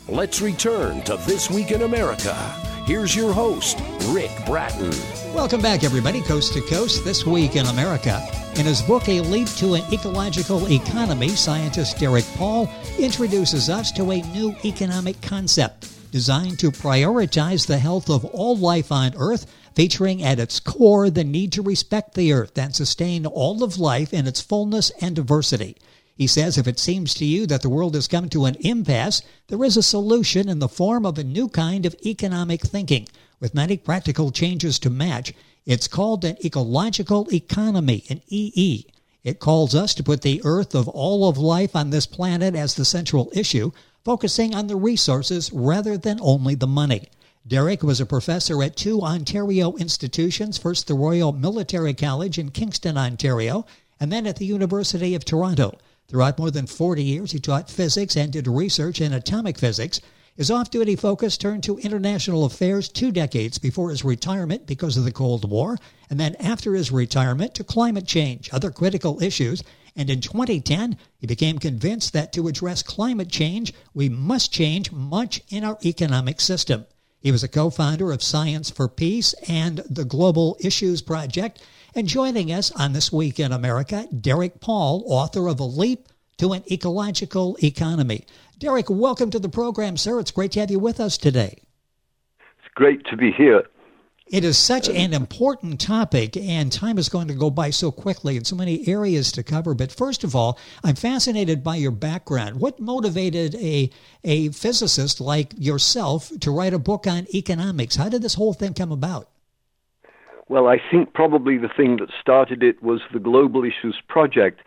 Let's return to This Week in America. Here's your host, Rick Bratton. Welcome back, everybody, Coast to Coast, This Week in America. In his book, A Leap to an Ecological Economy, scientist Derek Paul introduces us to a new economic concept designed to prioritize the health of all life on Earth, featuring at its core the need to respect the Earth and sustain all of life in its fullness and diversity. He says if it seems to you that the world has come to an impasse, there is a solution in the form of a new kind of economic thinking, with many practical changes to match. It's called an ecological economy, an EE. It calls us to put the Earth of all of life on this planet as the central issue, focusing on the resources rather than only the money. Derek was a professor at two Ontario institutions, first the Royal Military College in Kingston, Ontario, and then at the University of Toronto. Throughout more than 40 years, he taught physics and did research in atomic physics. His off-duty focus turned to international affairs 2 decades before his retirement because of the Cold War, and then after his retirement to climate change, other critical issues. And in 2010, he became convinced that to address climate change, we must change much in our economic system. He was a co-founder of Science for Peace and the Global Issues Project. And joining us on This Week in America, Derek Paul, author of A Leap to an Ecological Economy. Derek, welcome to the program, sir. It's great to have you with us today. It's great to be here. It is such an important topic, and time is going to go by so quickly and so many areas to cover. But first of all, I'm fascinated by your background. What motivated a physicist like yourself to write a book on economics? How did this whole thing come about? Well, I think probably the thing that started it was the Global Issues Project.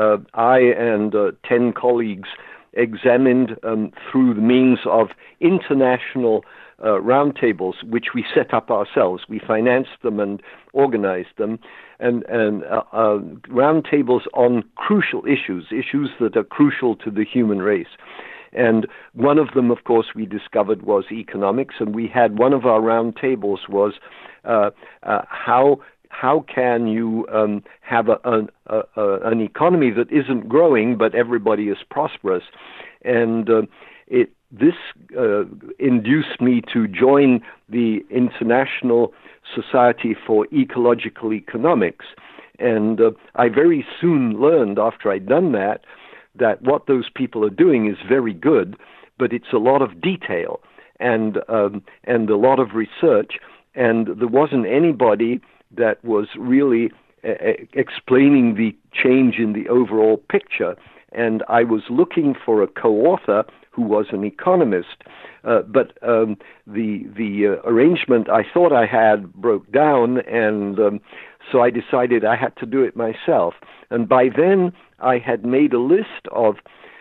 I and 10 colleagues examined through the means of international roundtables, which we set up ourselves. We financed them and organized them, and roundtables on crucial issues that are crucial to the human race. And one of them, of course, we discovered was economics, and we had one of our roundtables was how can you have an economy that isn't growing but everybody is prosperous, and this induced me to join the International Society for Ecological Economics, and I very soon learned after I'd done that what those people are doing is very good, but it's a lot of detail and a lot of research. And there wasn't anybody that was really explaining the change in the overall picture. And I was looking for a co-author who was an economist, but the arrangement I thought I had broke down, and so I decided I had to do it myself. And by then, I had made a list of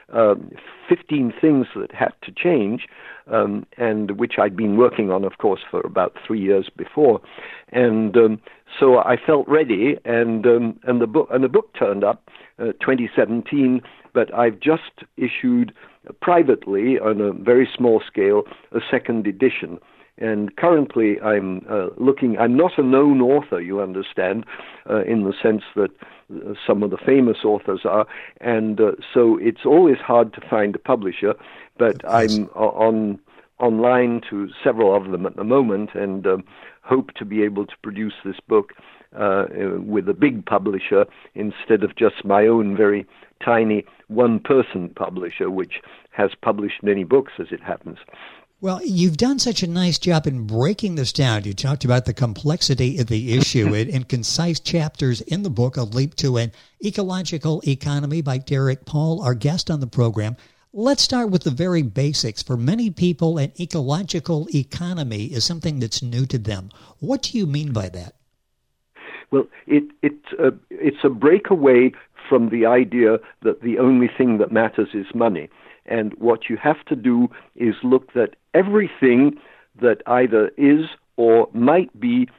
15 things that had to change, and which I'd been working on, of course, for about 3 years before, and so I felt ready, and the book turned up 2017. But I've just issued privately on a very small scale a second edition. And currently I'm not a known author, you understand, in the sense that some of the famous authors are. And so it's always hard to find a publisher, but I'm online to several of them at the moment, and hope to be able to produce this book with a big publisher instead of just my own very tiny one-person publisher, which has published many books as it happens. Well, you've done such a nice job in breaking this down. You talked about the complexity of the issue in concise chapters in the book, A Leap to an Ecological Economy by Derek Paul, our guest on the program. Let's start with the very basics. For many people, an ecological economy is something that's new to them. What do you mean by that? Well, it's a breakaway from the idea that the only thing that matters is money. And what you have to do is look at everything that either is or might be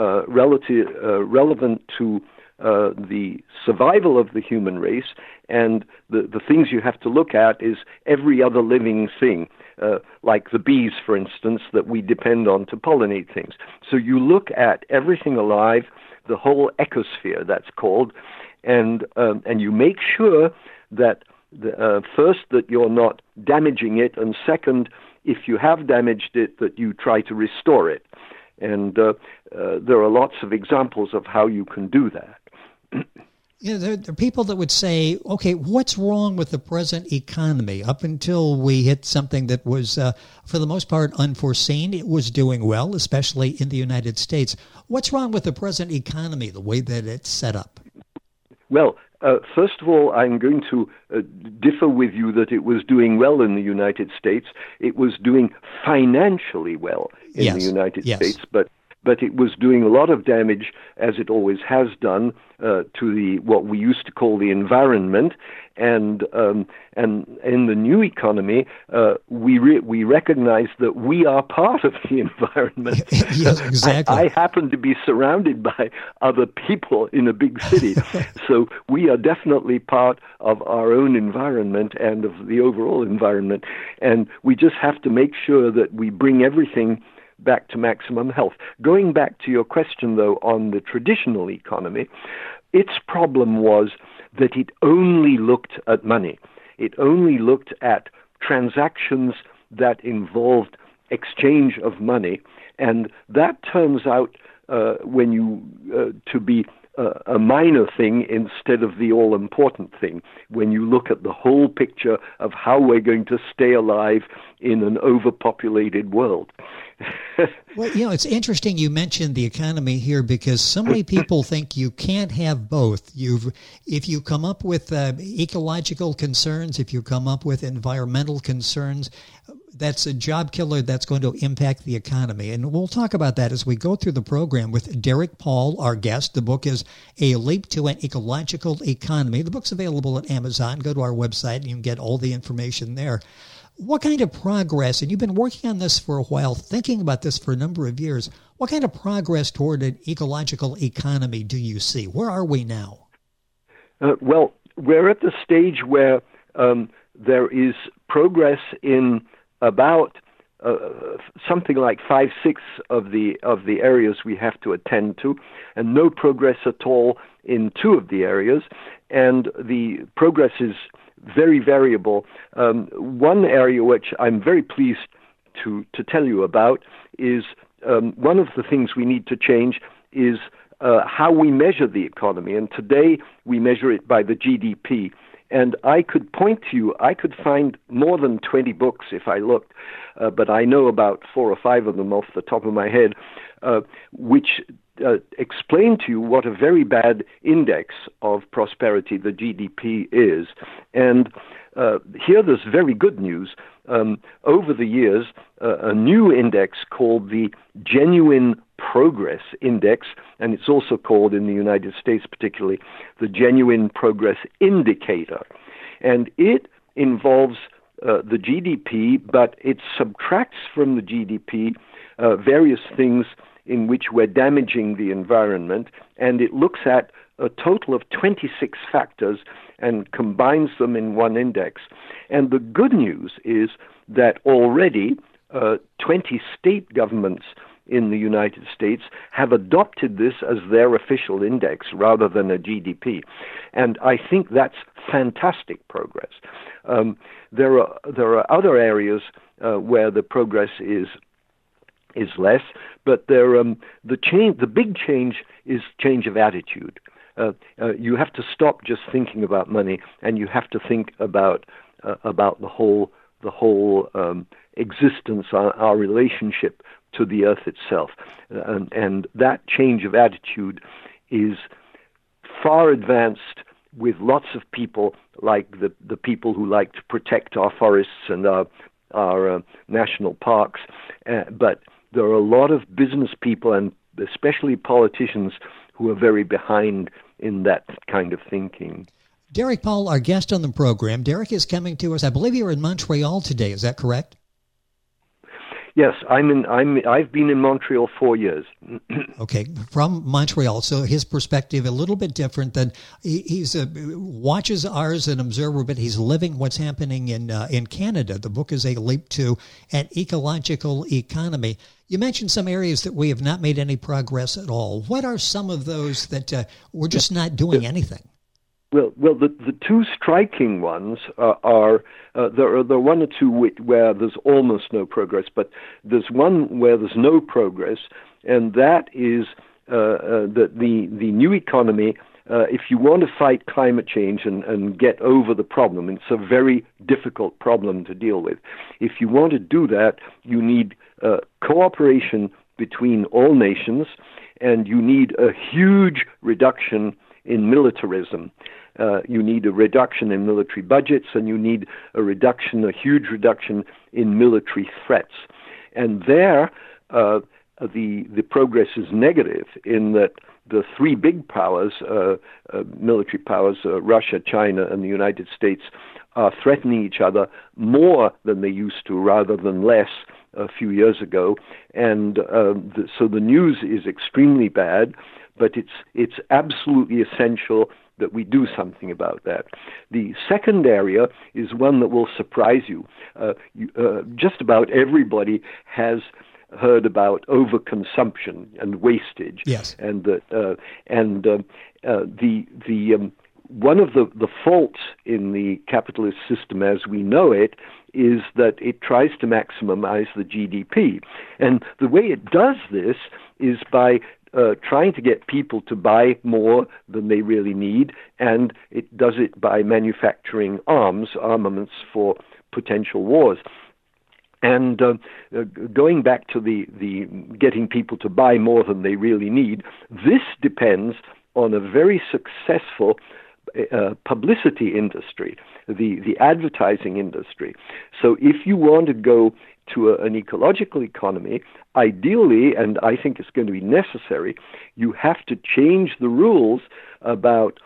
relevant to the survival of the human race. And the things you have to look at is every other living thing, like the bees, for instance, that we depend on to pollinate things. So you look at everything alive, the whole ecosphere, that's called, and you make sure that first, that you're not damaging it, and second, if you have damaged it, that you try to restore it. And there are lots of examples of how you can do that. There are people that would say, okay, what's wrong with the present economy? Up until we hit something that was, for the most part, unforeseen, it was doing well, especially in the United States. What's wrong with the present economy, the way that it's set up? Well, first of all, I'm going to differ with you that it was doing well in the United States. It was doing financially well in the United States, but it was doing a lot of damage, as it always has done, to what we used to call the environment. And in the new economy, we recognize that we are part of the environment. Yes, exactly. I happen to be surrounded by other people in a big city, so we are definitely part of our own environment and of the overall environment. And we just have to make sure that we bring everything back to maximum health. Going back to your question, though, on the traditional economy, its problem was that it only looked at money. It only looked at transactions that involved exchange of money, and that turns out to be a minor thing instead of the all-important thing when you look at the whole picture of how we're going to stay alive in an overpopulated world. Well, it's interesting you mentioned the economy here because so many people think you can't have both. If you come up with ecological concerns, if you come up with environmental concerns, that's a job killer that's going to impact the economy. And we'll talk about that as we go through the program with Derek Paul, our guest. The book is A Leap to an Ecological Economy. The book's available at Amazon. Go to our website and you can get all the information there. What kind of progress, and you've been working on this for a while, thinking about this for a number of years, what kind of progress toward an ecological economy do you see? Where are we now? Well, we're at the stage where there is progress in about something like 5-6 of the areas we have to attend to, and no progress at all in 2 of the areas, and the progress is very variable. One area which I'm very pleased to tell you about is one of the things we need to change is how we measure the economy, and today we measure it by the GDP. And I could point to you, I could find more than 20 books if I looked, but I know about 4 or 5 of them off the top of my head, which explain to you what a very bad index of prosperity the GDP is. And here there's very good news. Over the years, a new index called the Genuine Progress Index, and it's also called in the United States particularly the Genuine Progress Indicator. And it involves the GDP, but it subtracts from the GDP various things in which we're damaging the environment, and it looks at a total of 26 factors and combines them in one index. And the good news is that already 20 state governments in the United States have adopted this as their official index rather than a GDP. And I think that's fantastic progress. There are other areas where the progress is less, but the big change is change of attitude. You have to stop just thinking about money, and you have to think about the whole existence, our relationship to the earth itself, and that change of attitude is far advanced with lots of people, like the people who like to protect our forests and our national parks, but there are a lot of business people and especially politicians who are very behind in that kind of thinking. Derek Paul, our guest on the program. Derek is coming to us. I believe you're in Montreal today. Is that correct? Yes, I've been in Montreal 4 years. Okay, from Montreal. So his perspective a little bit different than he's watches ours an observer, but he's living what's happening in Canada. The book is A Leap to an Ecological Economy. You mentioned some areas that we have not made any progress at all. What are some of those that we're just not doing anything? Well, the two striking ones are there are one or two where there's almost no progress, but there's one where there's no progress, and that is that the new economy. If you want to fight climate change and get over the problem, it's a very difficult problem to deal with. If you want to do that, you need cooperation between all nations, and you need a huge reduction in militarism. You need a reduction in military budgets, and you need a huge reduction in military threats. And there, the progress is negative in that the three big powers, military powers, Russia, China, and the United States, are threatening each other more than they used to, rather than less a few years ago. And so the news is extremely bad, but it's absolutely essential that we do something about that. The second area is one that will surprise you. Just about everybody has heard about overconsumption and wastage. Yes. And one of the faults in the capitalist system as we know it is that it tries to maximize the GDP. And the way it does this is by trying to get people to buy more than they really need, and it does it by manufacturing armaments for potential wars. And going back to the getting people to buy more than they really need, this depends on a very successful publicity industry, the advertising industry. So if you want to go to an ecological economy, ideally, and I think it's going to be necessary, you have to change the rules about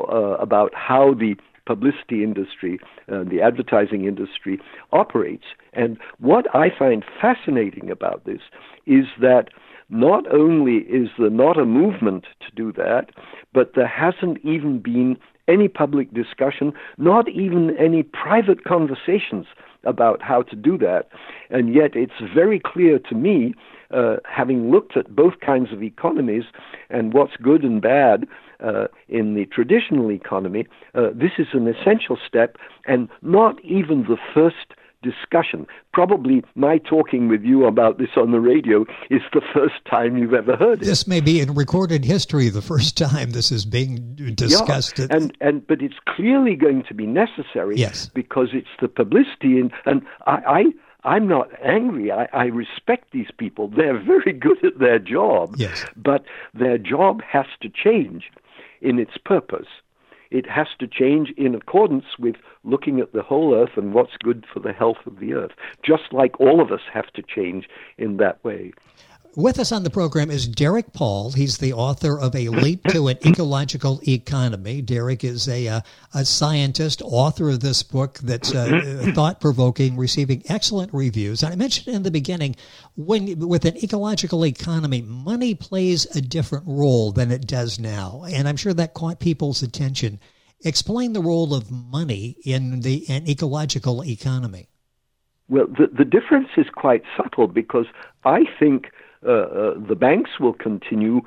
how the publicity industry, the advertising industry operates. And what I find fascinating about this is that not only is there not a movement to do that, but there hasn't even been any public discussion, not even any private conversations about how to do that. And yet it's very clear to me, having looked at both kinds of economies and what's good and bad in the traditional economy, this is an essential step and not even the first discussion. Probably my talking with you about this on the radio is the first time you've ever heard it. This may be in recorded history the first time this is being discussed. Yeah, but it's clearly going to be necessary. Yes. Because it's the publicity, and I'm not angry. I respect these people. They're very good at their job. Yes. But their job has to change in its purpose. It has to change in accordance with looking at the whole earth and what's good for the health of the earth, just like all of us have to change in that way. With us on the program is Derek Paul. He's the author of A Leap to an Ecological Economy. Derek is a scientist, author of this book that's thought-provoking, receiving excellent reviews. And I mentioned in the beginning, with an ecological economy, money plays a different role than it does now. And I'm sure that caught people's attention. Explain the role of money in an ecological economy. Well, the difference is quite subtle, because I think the banks will continue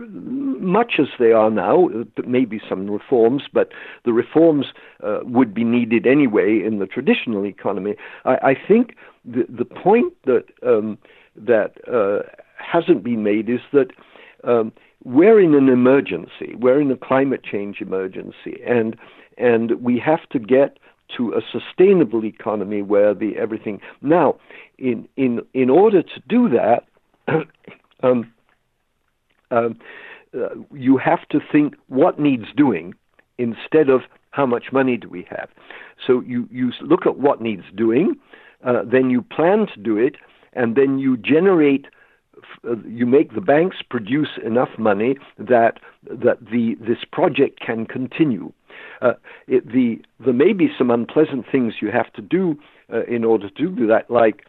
much as they are now, maybe some reforms, but the reforms would be needed anyway in the traditional economy. I think the point that hasn't been made is that we're in an emergency. We're in a climate change emergency, and we have to get to a sustainable economy where everything. Now, in order to do that, you have to think what needs doing instead of how much money do we have. So you look at what needs doing, then you plan to do it, and then you generate. You make the banks produce enough money that this project can continue. There may be some unpleasant things you have to do in order to do that, like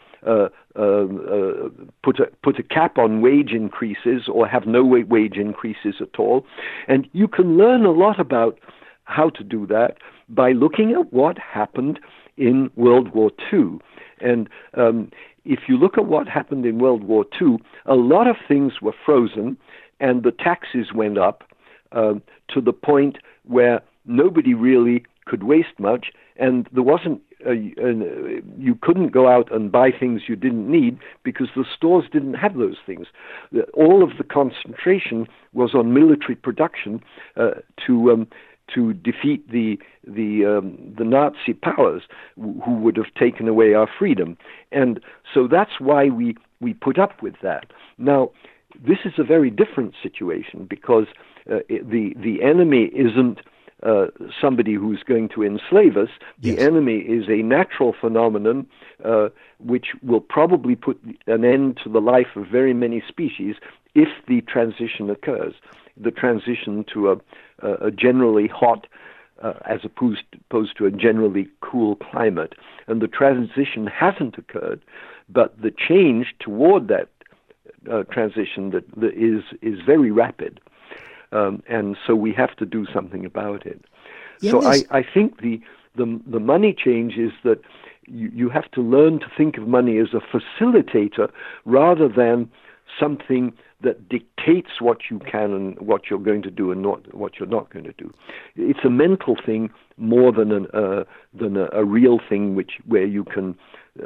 put a cap on wage increases or have no wage increases at all. And you can learn a lot about how to do that by looking at what happened in World War II. And if you look at what happened in World War II, a lot of things were frozen and the taxes went up to the point where nobody really could waste much, and there wasn't you couldn't go out and buy things you didn't need because the stores didn't have those things. All of the concentration was on military production to defeat the Nazi powers who would have taken away our freedom. And so that's why we put up with that. Now, this is a very different situation because the enemy isn't somebody who's going to enslave us. The enemy is a natural phenomenon which will probably put an end to the life of very many species if the transition occurs, the transition to a generally hot as opposed to a generally cool climate. And the transition hasn't occurred, but the change toward that transition that is very rapid. And so we have to do something about it. So I think the money change is that you have to learn to think of money as a facilitator rather than something that dictates what you can and what you're going to do and not what you're not going to do. It's a mental thing more than a real thing where you can,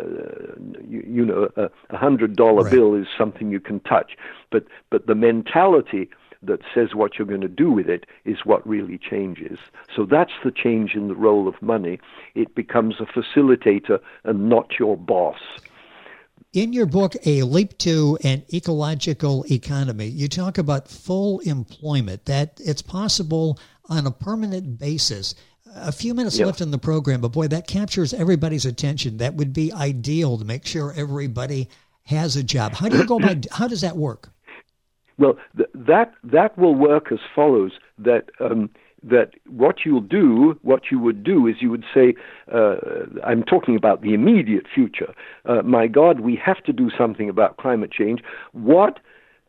$100 bill is something you can touch, but the mentality that says what you're going to do with it is what really changes. So that's the change in the role of money. It becomes a facilitator and not your boss. In your book, A Leap to an Ecological Economy, you talk about full employment, that it's possible on a permanent basis. A few minutes left in the program, but boy, that captures everybody's attention. That would be ideal to make sure everybody has a job. How do you go about, how does that work? Well, that will work as follows, that what you would do is you would say, I'm talking about the immediate future. My God, we have to do something about climate change. What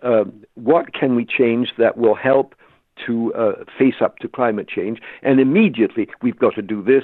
can we change that will help to face up to climate change? And immediately we've got to do this,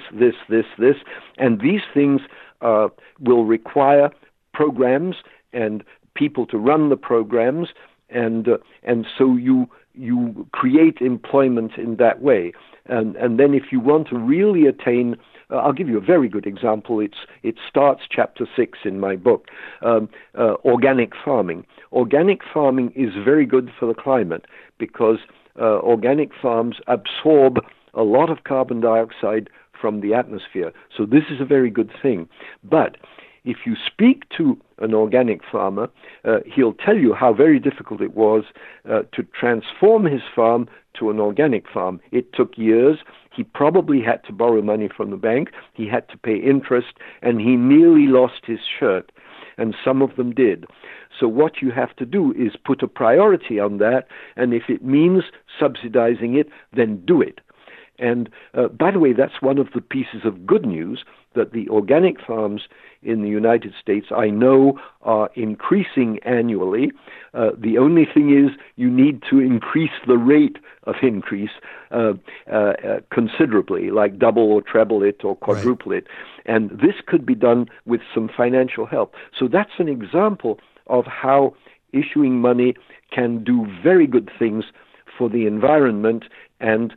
and these things will require programs and people to run the programs. And so you create employment in that way. And then if you want to really attain, I'll give you a very good example. It starts chapter 6 in my book, organic farming. Organic farming is very good for the climate because organic farms absorb a lot of carbon dioxide from the atmosphere. So this is a very good thing. But if you speak to an organic farmer, he'll tell you how very difficult it was to transform his farm to an organic farm. It took years. He probably had to borrow money from the bank. He had to pay interest, and he nearly lost his shirt, and some of them did. So what you have to do is put a priority on that, and if it means subsidizing it, then do it. And by the way, that's one of the pieces of good news, that the organic farms in the United States, I know, are increasing annually. The only thing is you need to increase the rate of increase considerably, like double or treble it or quadruple it. And this could be done with some financial help. So that's an example of how issuing money can do very good things for the environment and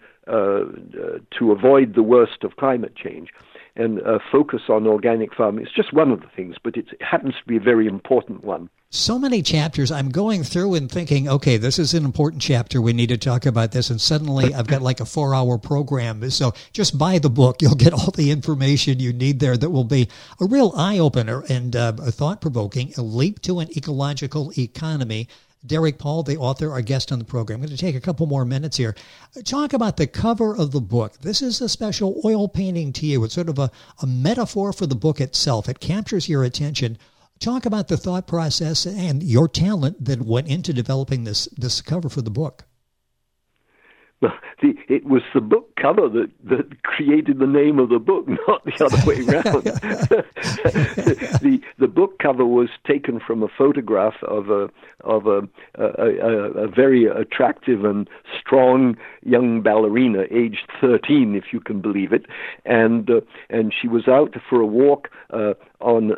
to avoid the worst of climate change. And focus on organic farming. It's just one of the things, but it happens to be a very important one. So many chapters. I'm going through and thinking, okay, this is an important chapter. We need to talk about this. And suddenly I've got like a 4-hour program. So just buy the book. You'll get all the information you need there that will be a real eye-opener and a thought-provoking. A Leap to an Ecological Economy. Derek Paul, the author, our guest on the program. I'm going to take a couple more minutes here. Talk about the cover of the book. This is a special oil painting to you. It's sort of a metaphor for the book itself. It captures your attention. Talk about the thought process and your talent that went into developing this cover for the book. Well, it was the book cover that created the name of the book, not the other way around. The book cover was taken from a photograph of a very attractive and strong young ballerina, aged 13, if you can believe it, and she was out for a walk on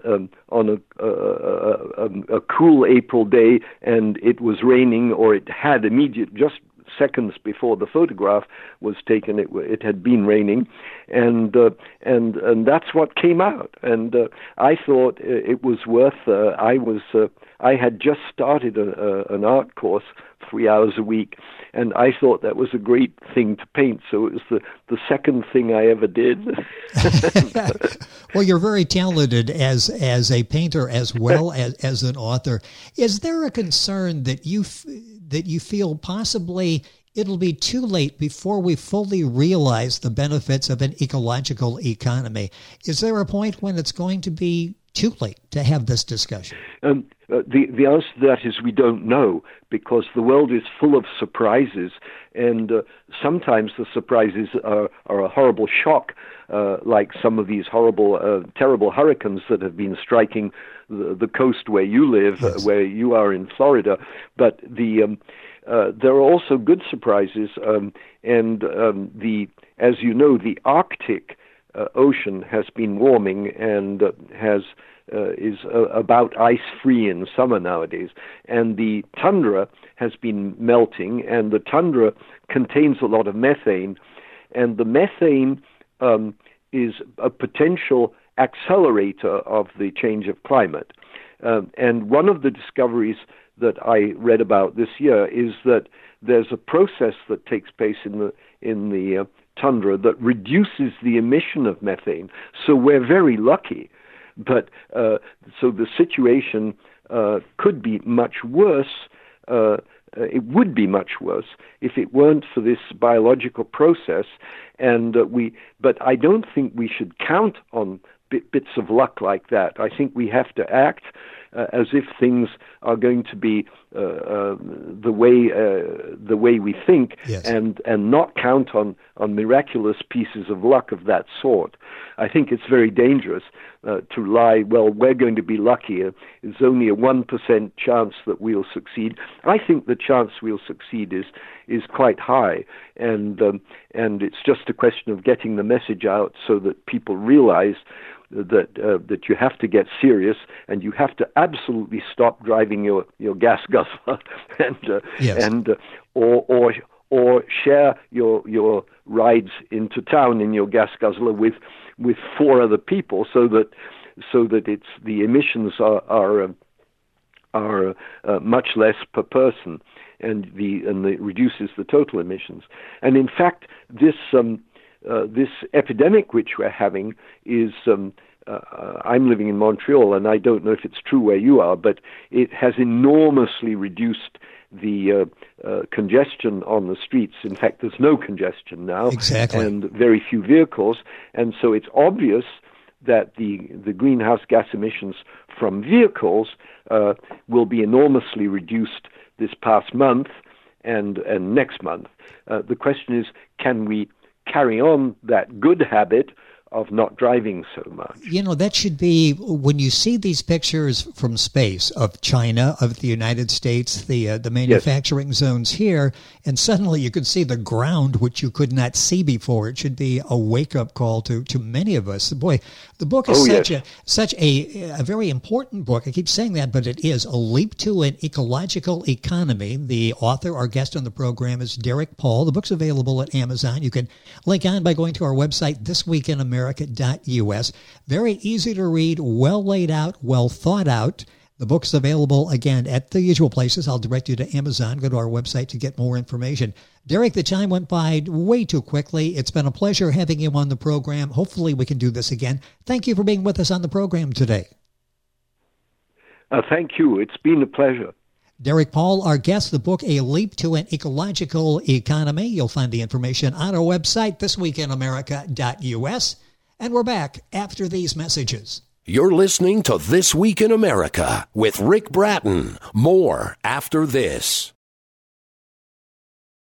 a cool April day, and it was raining, or it had just seconds before the photograph was taken, it had been raining, and that's what came out. And I thought it was worth. I had just started an art course 3 hours a week, and I thought that was a great thing to paint. So it was the second thing I ever did. Well, you're very talented as a painter as well as an author. Is there a concern that you feel possibly it'll be too late before we fully realize the benefits of an ecological economy? Is there a point when it's going to be too late to have this discussion? The answer to that is we don't know, because the world is full of surprises, and sometimes the surprises are a horrible shock, like some of these horrible, terrible hurricanes that have been striking the coast where you live, yes. Where you are in Florida. But there are also good surprises, as you know, the Arctic ocean has been warming and is about ice-free in summer nowadays, and the tundra has been melting, and the tundra contains a lot of methane, and the methane is a potential accelerator of the change of climate. And one of the discoveries that I read about this year is that there's a process that takes place in the tundra that reduces the emission of methane. So we're very lucky. But so the situation could be much worse. It would be much worse if it weren't for this biological process. And but I don't think we should count on bits of luck like that. I think we have to act as if things are going to be the way we think, yes. and not count on miraculous pieces of luck of that sort. I think it's very dangerous to lie, well, we're going to be lucky. It's only a 1% chance that we'll succeed. I think the chance we'll succeed is quite high, and it's just a question of getting the message out so that people realize that you have to get serious, and you have to absolutely stop driving your gas guzzler, or share your rides into town in your gas guzzler with 4 other people, so that it's the emissions are much less per person, and it reduces the total emissions. And in fact, this epidemic which we're having is, I'm living in Montreal, and I don't know if it's true where you are, but it has enormously reduced the congestion on the streets. In fact, there's no congestion now, exactly. And very few vehicles, and so it's obvious that the greenhouse gas emissions from vehicles will be enormously reduced this past month and next month. The question is, can we carry on that good habit of not driving so much? You know, that should be, when you see these pictures from space of China, of the United States, the manufacturing yes. zones here, and suddenly you can see the ground which you could not see before. It should be a wake-up call to many of us. Boy, the book is such a very important book. I keep saying that, but it is A Leap to an Ecological Economy. The author, our guest on the program, is Derek Paul. The book's available at Amazon. You can link on by going to our website, thisweekinamerica.us. Very easy to read, well laid out, well thought out. The book's available, again, at the usual places. I'll direct you to Amazon. Go to our website to get more information. Derek, the time went by way too quickly. It's been a pleasure having you on the program. Hopefully we can do this again. Thank you for being with us on the program today. Thank you. It's been a pleasure. Derek Paul, our guest, the book, A Leap to an Ecological Economy. You'll find the information on our website, thisweekinamerica.us. And we're back after these messages. You're listening to This Week in America with Rick Bratton. More after this.